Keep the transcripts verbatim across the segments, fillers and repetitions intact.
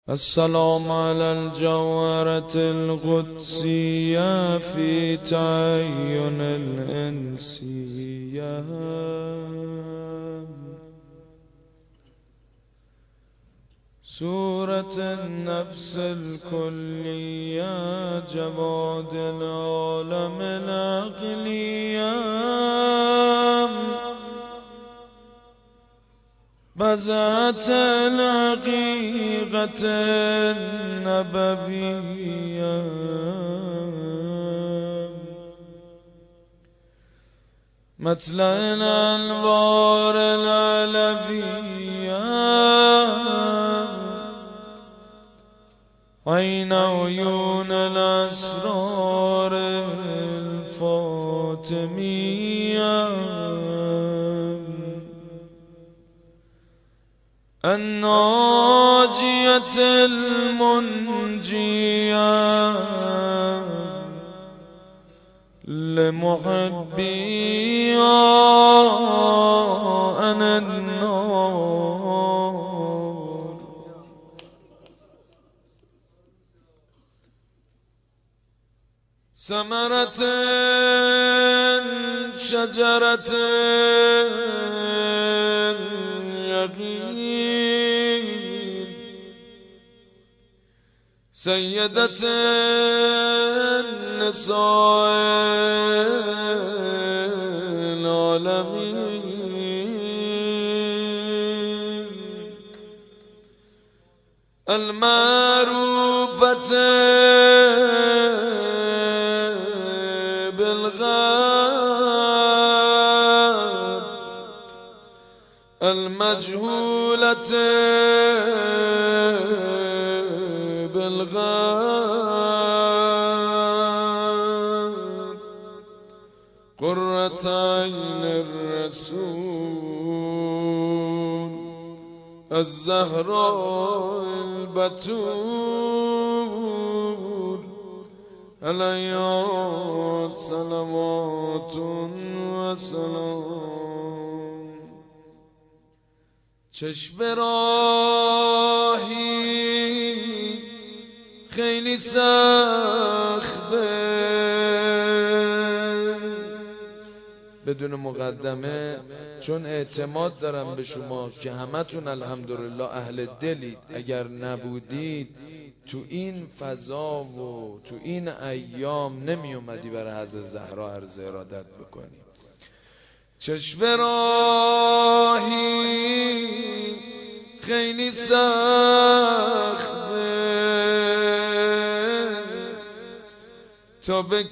السلام على الجوهرة القدسية في تعين الإنسية سورة النفس الكلية جواد العالم العقلية بذات الحقيقة النبوية مطلع الأنوار العلوية عين عيون الأسرار الفاطمية الناجية المنجية لمحبي أنا النار ثمرة شجرة يقين سيدة النساء العالمين المعروفة بالغيب المجهولة بالغيب قرة عين الرسول الزهراء البتول عليها صلوات وسلام چشم راهی خیلی سخته بدون مقدمه، چون اعتماد دارم به شما که همتون الحمدلله اهل دلید. اگر نبودید تو این فضا و تو این ایام نمی اومدی برای حضرت زهرا عرض ارادت بکنی. چشم راهی خیلی سخته تا به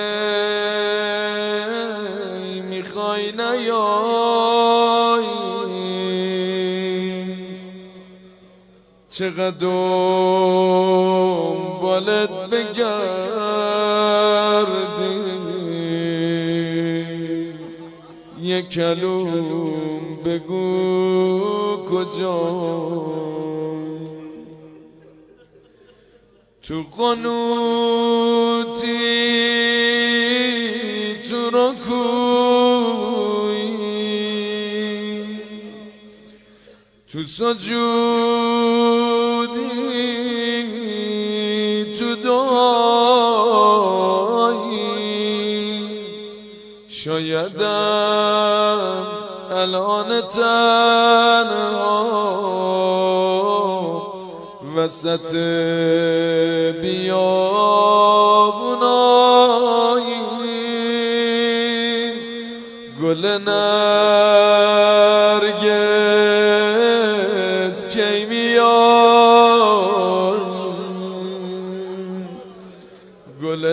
کی میخوای نیایی چقدر دنبالت بگردی یک کلوم بگو کجا تو قنوتی تو رکوی تو سجودی تو دعایی شایدم الان تنها وسط بیابونایی گل نرگس کی میای گل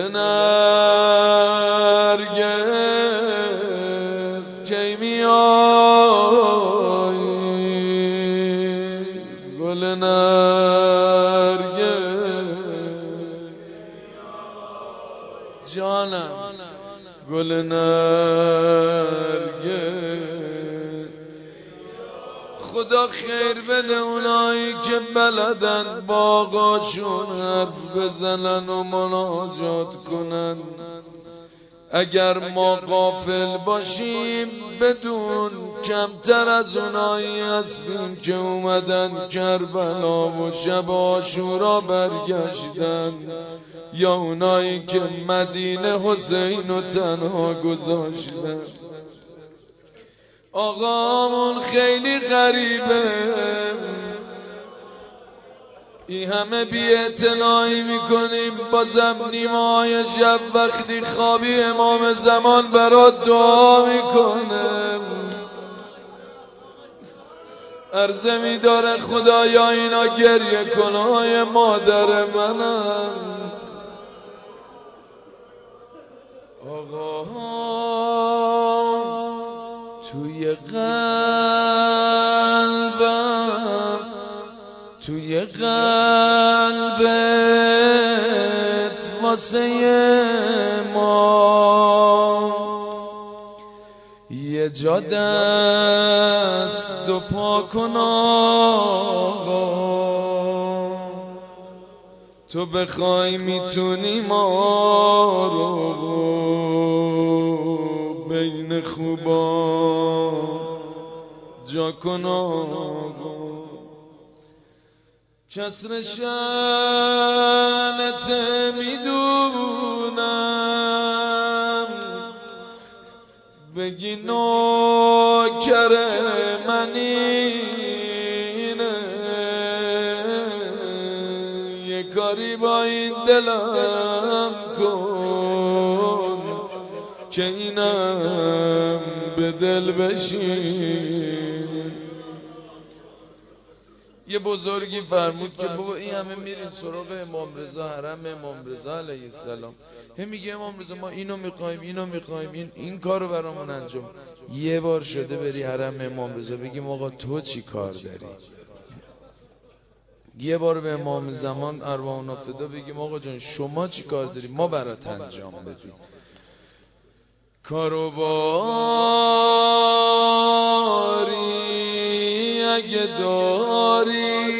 نرگس کی میای گل نرگس جانم گل نرگس خدا خیر بده اونایی که بلدن باغاشون حرف بزنن و مناجات کنن. اگر ما غافل باشیم بدون کمتر از اونایی هستیم که اومدن کربلا و شب عاشورا برگشتن، یا اونایی که مدینه حسین و تنها گذاشتن. آقامون خیلی غریبه، این همه بی اعتنایی میکنیم، بازم نیمه‌های شب وقتی خوابی امام زمان برات دعا میکنه، عرضه میداره خدایا اینا گریه کنهای مادر منن. آقا توی قلبم، توی قلبت واسه ما یه جا دست و پا کن آقا، تو بخوای میتونی ما رو بین خوبا جا کن آقا. کسر شانت میدونم، بگی نوکر منینه، یه کاری با این دلم کن که اینم به دل بشین. یه بزرگی فرمود که بابا این همه میرین سراغ امام رضا، حرم امام رضا علیه السلام، هم میگه امام رضا ما اینو میخوایم اینو میخوایم، این این کارو برامون انجام. یه بار شده بری حرم امام رضا بگیم آقا تو چی کار داری؟ یه بار به امام زمان ارواحنا فدا بگیم آقا جان شما چی کار داری ما برات انجام بدیم. کاروباری اگه داری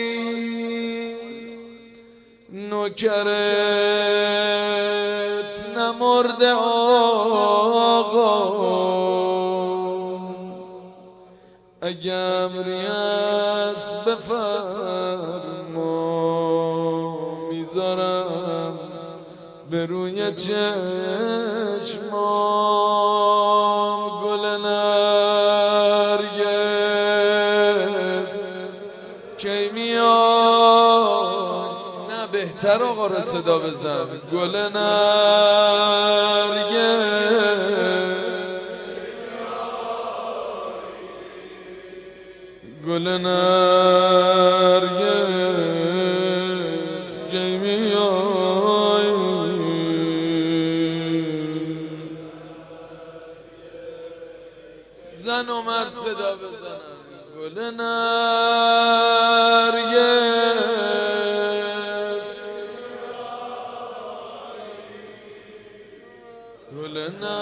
نوکرت نمرده آقا، اگه امری است بفرما میذارم به روی چشمام. گل نرگس کی میای؟ نه بهتر آقا رو صدا بزن. گل نرگس، گل نرگس کی میای؟ زن و مرد صدا بزنن. گل نرگس، گل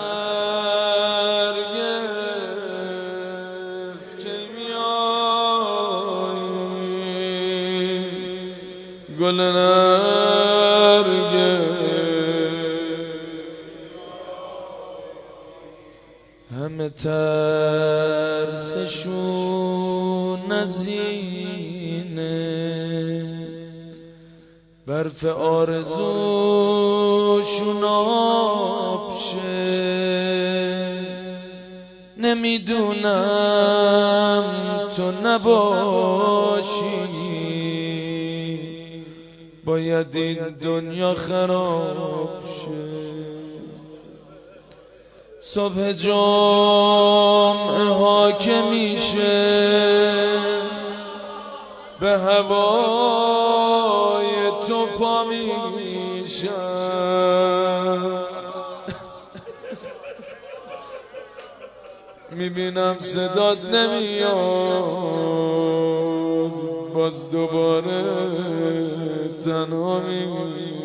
نرگس کی میای؟ گل نرگس. همه ترسشون از اینه برف آرزوشون آب شه، نمیدونم تو نباشی باید این دنیا خراب شه. صبح جمعه ها که میشه به هوای تو پا میشم، میبینم صدات نمیاد باز دوباره تنها میشم.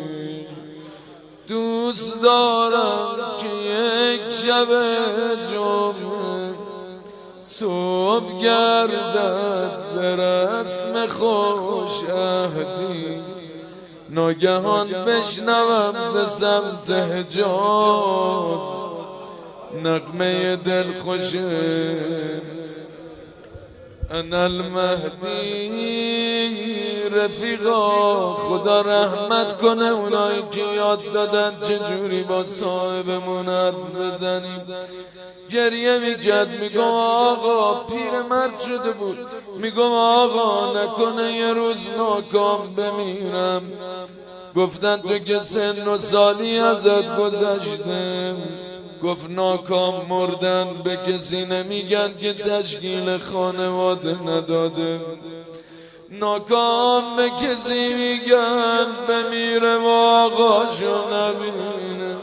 دوست دارم که یک شب جمعه صبح گردد به رسم خوش عهدی، ناگهان بشنوم ز سمت حجاز نغمه دل خوشه انا المهدی رفیقا. خدا رحمت کنه اونایی که یاد دادن چجوری با صاحبمون حرف بزنیم. گریه میکرد میگم آقا پیرمرد شده بود، میگم آقا نکنه یه روز ناکام بمیرم. گفتن تو که سن و سالی ازت گذشته. گفت ناکام مردن به کسی نمیگن که تشکیل خانواده نداده. ناکام به کسی میگن بمیره و آقاشو نبینه.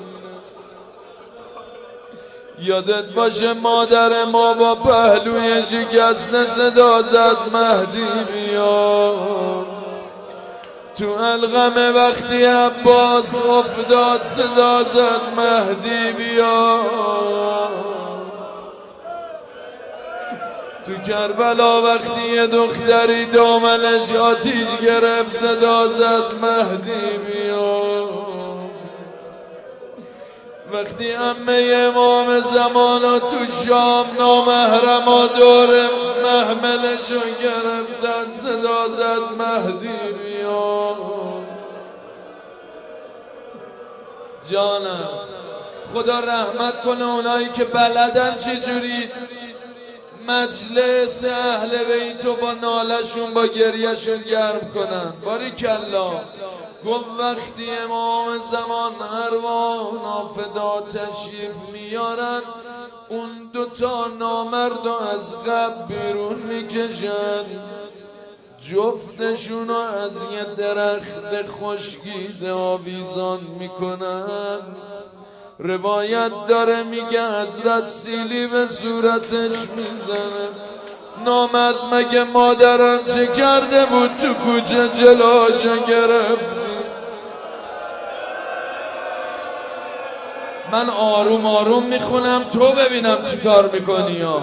یادت باشه مادر ما با پهلوی شکسته صدا زد مهدی بیا. تو الغم وقتی عباس افتاد صدا زد مهدی بیا. تو کربلا وقتی یه دختری دامنش آتیش گرفت صدا زد مهدی بیا. وقتی عمه امام زمانا تو شام نامحرما دور محملشو گرفتن صدا زد مهدی بیا. جانم خدا رحمت کنه اونایی که بلدن چجوری مجلس اهل بیتو با نالشون با گریهشون گرم کنن. باریکلا. گفت وقتی امام زمان ارواح فدا تشریف میارن اون دوتا نامرد از قبر بیرون میکشن، جفتشونو از یه درخت خشکیده آویزان میکنن. روایت داره میگه حضرت سیلی به صورتش میزنه. نامرد مگه مادرم چه کرده بود تو کوچه جلاشو گرفتی؟ من آروم آروم میخونم تو ببینم چی کار میکنی ها.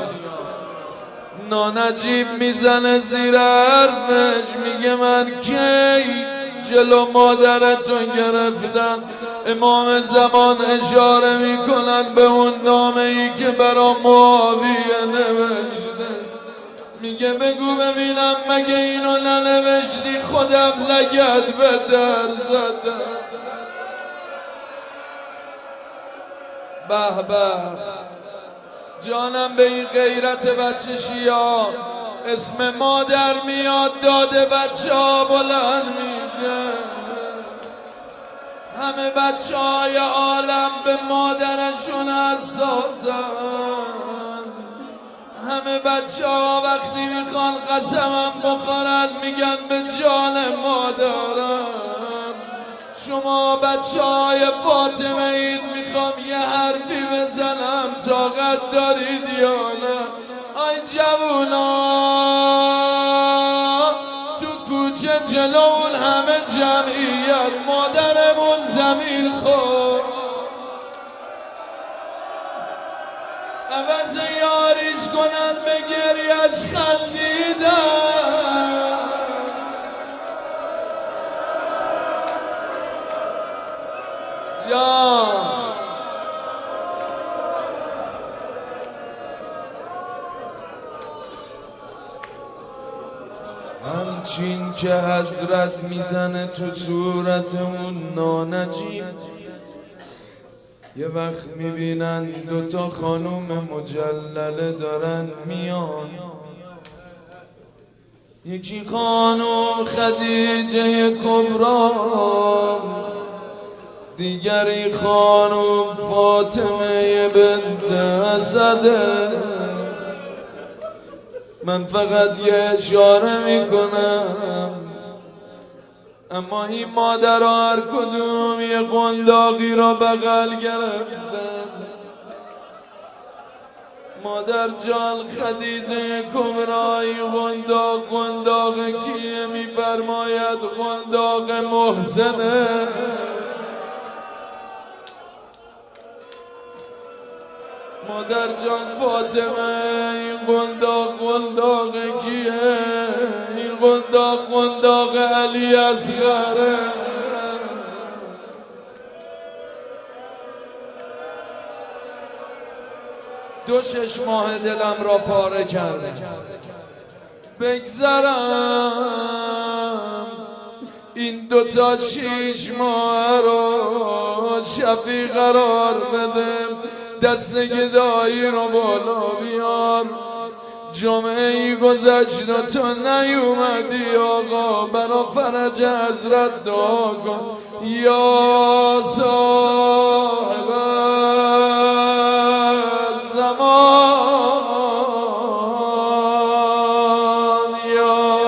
نانجیب میزنه زیر حرفش میگه من کی جلو مادرتو گرفتم. امام زمان اشاره میکنن به اون نامه ای که برا معاویه نوشته. میگه بگو ببینم مگه اینو ننوشتی خودم لگد به در زدم. به به جانم به این غیرت بچه شیعه اسم مادر میاد داده بچه ها بلند میشه. همه بچه های عالم به مادرشون حساسن. همه بچه ها وقتی میخوان قسمم بخورن میگن به جان مادرم. شما بچه های فاطمه اید میخوام یه حرفی بزنم طاقت دارید یا نه؟ آی جوونا تو کوچه جلو اون همه جمعیت مادرمون زمین خورد. عوض یاریش کنن به گریش خندیدن. جان همچین که حضرت میزنه تو صورت اون نانجیب، یه وقت میبینن دوتا خانوم مجلله دارن میان. یکی خانوم خدیجه کبرا، دیگری خانوم فاطمه بنت اسده. من فقط یه اشاره میکنم اما این مادر هر کدوم یه قنداقی را بغل گرفتن. مادر جان خدیجه کبرای قنداق قنداق کیه؟ میفرماید قنداق محسنه. مادر جان فاطمه این قنداق قنداق کیه؟ این قنداق قنداق علی اصغره. دو شش ماه دلم را پاره کرده. بگذرم این دوتا شیش ماه را شفی قرار بده، دست گدایی رو بالا بیار. جمعه ای گذشت و تو نیومدی آقا، برا فرج حضرت دعا کن یا صاحب زمان، یا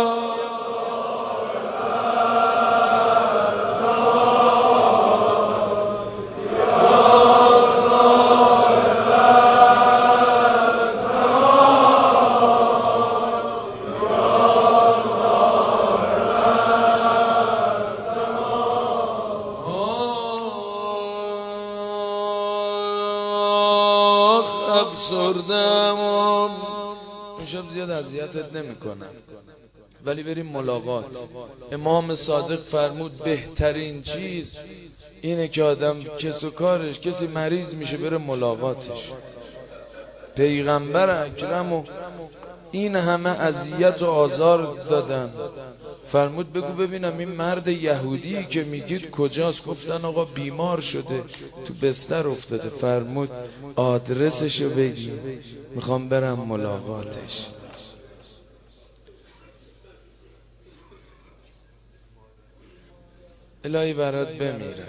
افسردم. امشب زیاد اذیتت نمیکنم ولی بریم ملاقات. امام صادق فرمود بهترین چیز اینه که آدم کس و کارش کسی مریض میشه بره ملاقاتش. پیغمبر اکرمو این همه اذیت و آزار دادن، فرمود بگو ببینم این مرد یهودی که میگید کجاست؟ گفتن آقا بیمار شده تو بستر افتاده. فرمود آدرسشو بگی میخوام برم ملاقاتش. الهی برات بمیرم.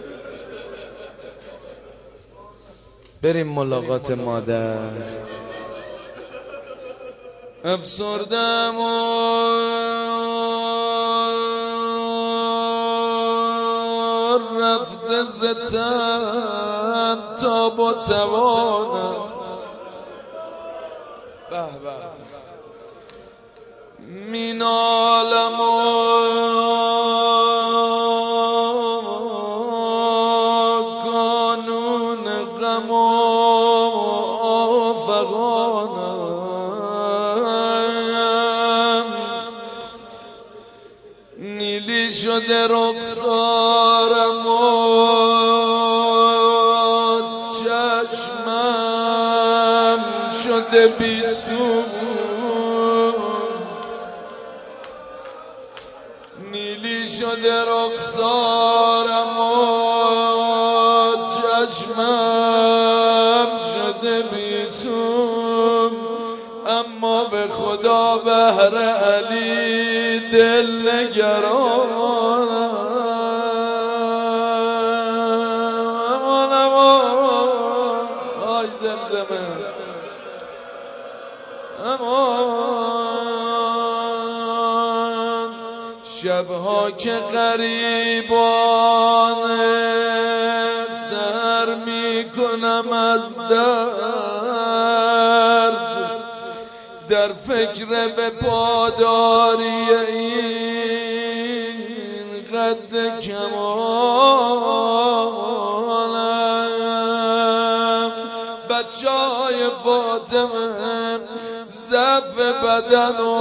بریم ملاقات مادر. افسردم و رفته زتن تا با توانم. به به مینالم و قانون غم و نیلی شده رخسارم و چشمم شده بیسون. نیلی شده رخسارم و چشمم شده بیسون. اما به خدا بهر علی دل نگرانم. امان امان آی زمزمه امان. شبها که غریبانه سر میکنم از درد، در فکر به پاداری این قد کمالم. بچه های فاطمه ضعف بدن و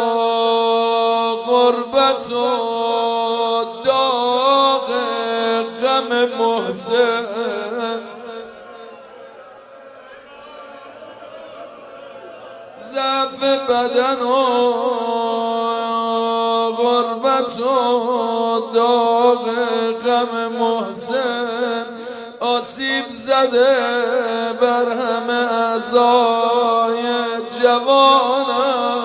غربت و داغ غم محسن، ضعف بدن و غربت و داغ غم محسن آسیب زده بر همه اعضای جوانم.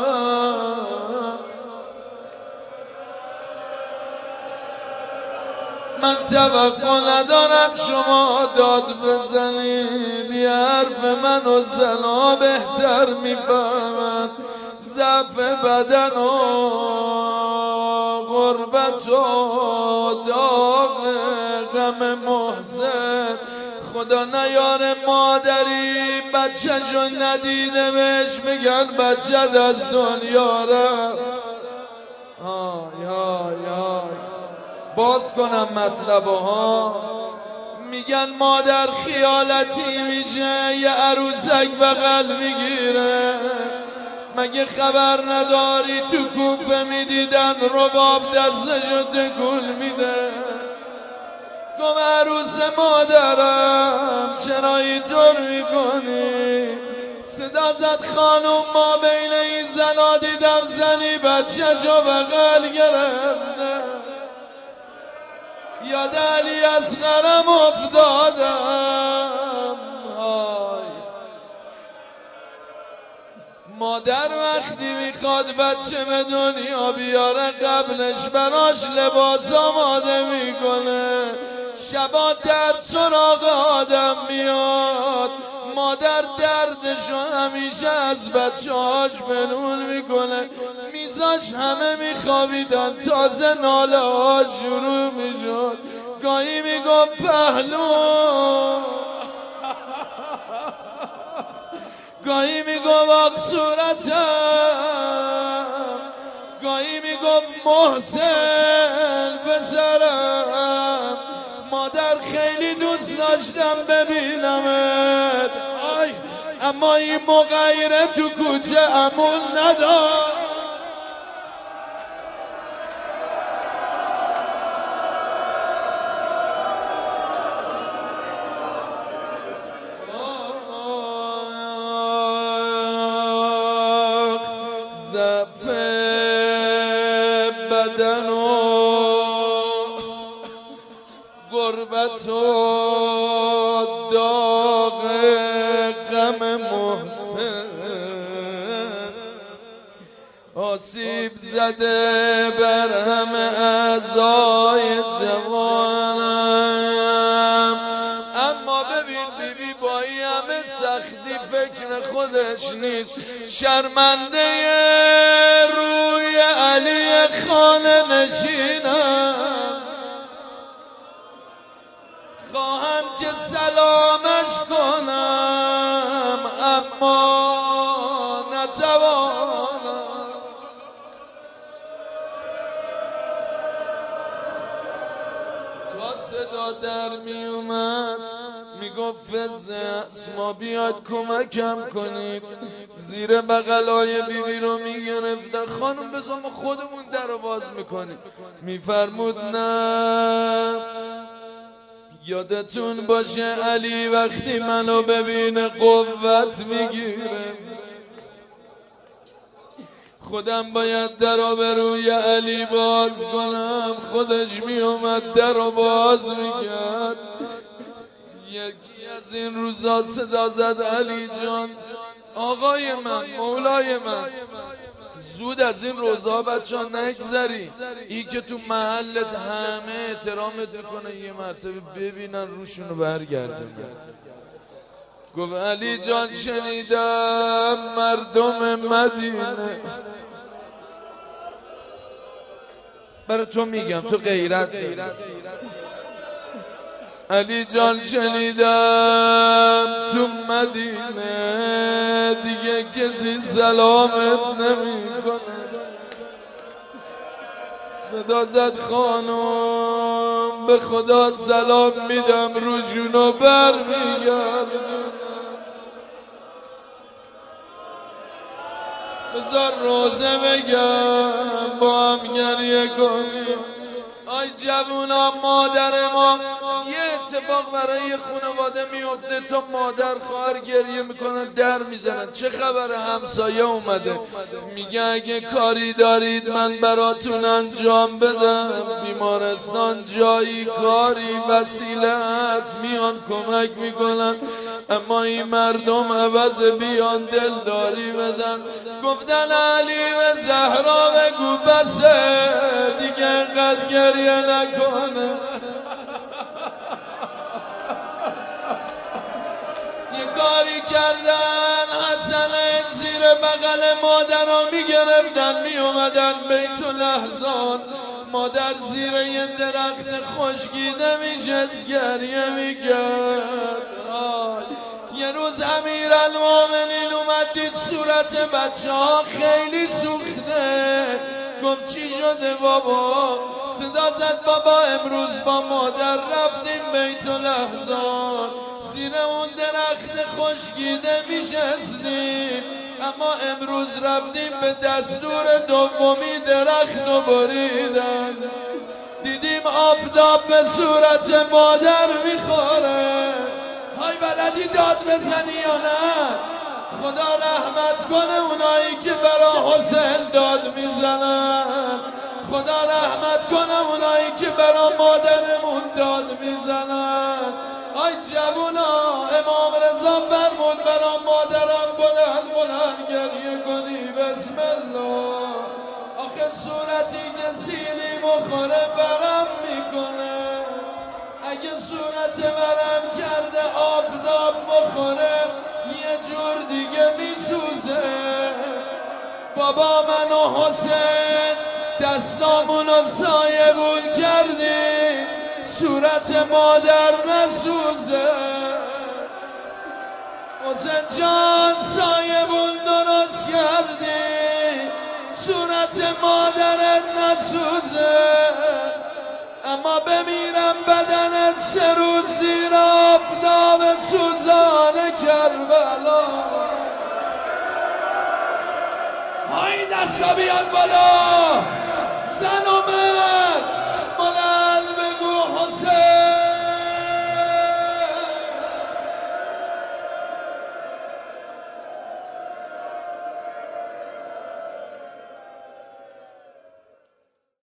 من توقع ندارم شما داد بزنید، یه حرف منو زنا بهتر میفهمن. ضعف بدن و غربت و داغ غم محسن، خدا نیاره مادری بچه جو ندیده بهش میگن بچه از دنیا رفت. آی آی آی باز کنم مطلبه ها. میگن مادر خیالتی میشه یه عروسک بغل میگیره. مگه خبر نداری تو کوفه میدیدن رباب دستشو تکون میده؟ گم عروس مادرم چرا اینطور میکنی؟ صدا زد خانم ما بین این زنا دیدم زنی بچه جو بغل گرفته، یاد علی اصغرم افتادم. مادر وقتی میخواد بچه به دنیا بیاره قبلش براش لباس آماده میکنه، شبا درد سراغ آدم میاد، مادر دردشو همیشه از بچه هاش بنون میکنه. میزاش همه میخوابیدن، تازه ناله ها شروع میشد. گاهی میگفت پهلو، گاهی میگفت آق صورتم، گاهی میگفت محسن پسرم. مادر خیلی دوست داشتم ببینمت، آی اما این مغیره تو کوچه امون نداشت. بدن و غربت و داغ غم محسن، آسیب زده بر همه اعضای جوانم. اما ببین بیبی با این همه سختی فکر خودش نیست، شرمنده روی علی خانه نشینم، خواهم که سلامش کنم اما نتوانم. تا صدا در می اومد میگفت فز اسما بیاد کمکم کنید. زیر بغلای بیبی رو میگرفتن، خانم بذار ما خودمون در رو باز میکنیم. میفرمود نه، یادتون باشه علی وقتی منو ببینه قوت میگیره، خودم باید در رو به روی علی باز کنم. خودش میومد در رو باز میکرد. یکی از این روزا صدا زد علی جان، آقای من، مولای من، زود از این روزا بچه ها نگذری. ای که تو محلت همه احترامت میکنه، یه مرتبه ببینن روشونو برگردن. گفت علی جان شنیدم مردم مدینه، برای تو میگم تو غیرت داری. علی جان شنیدم تو مدینه دیگه کسی سلامت نمی کنه. صدا زد خانم به خدا سلام میدم روشونو بر میگردم. بذار روزه بگم با هم گریه کنیم. آی جوونا، مادر ما یه اتفاق برای خانواده میفته تا مادر خواهر گریه میکنن در میزنن. چه خبر؟ همسایه اومده میگه اگه کاری دارید من براتون انجام بدم. بیمارستان جایی کاری وسیله هست میان کمک میکنن، اما این مردم عوض بیان دلداری بدن. گفتن علی و زهرا بگو بسه دیگه انقدر گریه نکنه. یه کاری کردن، حسن زیر بغل مادر رو میگرفتن میومدن بیت الاحزان. مادر زیر یه درخت خشکیده میشست گریه میکرد. یه روز امیرالمومنین اومد دید صورت بچه ها خیلی سوخته. گفت چی شده بابا؟ صدا زد بابا امروز با مادر رفتیم بیت الاحزان، زیر اون درخت خشکیده میشستیم، اما امروز رفتیم به دستور دومی درخت رو بریدن. دیدیم میبینیم آفتاب به صورت مادر میخوره. های بلدی داد بزنی یا نه؟ خدا رحمت کنه اونایی که برا حسین داد میزنن. خدا رحمت کنه اونایی که برا مادرمون داد میزنن. آی جوونا، امام رضا فرمود برا مادرم بلند بلند گریه کنی. بسم الله. آخه صورتی که سیلی مخوره برم میکنه. اگه صورت برم کرده آفتاب بخوره یه جور دیگه میسوزه. بابا من و حسین دستامونو سایبون کردی صورت مادر نسوزه. حسین جان سایبون درست کردی صورت مادرت نسوزه. اما بمیرم بدنت سه روز زیر آفتاب سوزان کربلا. های دستا بیاد بالا. زن و مرد